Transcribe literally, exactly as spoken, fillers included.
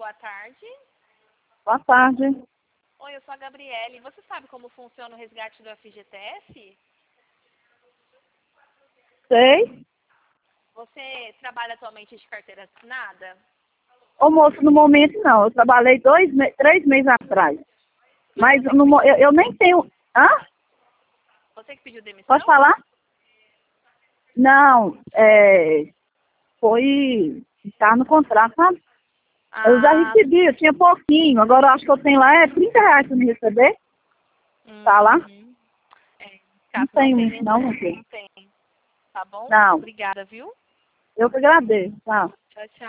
boa tarde. Boa tarde. Oi, eu sou a Gabriele. Você sabe como funciona o resgate do F G T S? Sei. Você trabalha atualmente de carteira assinada? Ô, moço, no momento não. Eu trabalhei dois, me- três meses atrás. Mas você no, que mo- eu, pediu, eu nem tenho... Hã? você que pediu demissão? Pode falar? Não, é... Foi... Tá no contrato, sabe? Eu já Ah, recebi, eu tinha pouquinho. Agora eu acho que eu tenho lá é trinta reais pra me receber. Tá lá? uhum. É, Não caso não tenho tem, isso, nem- não, não tem. não tem. Tá bom? Não. Obrigada, viu? Eu que agradeço, tá? Tchau, tchau.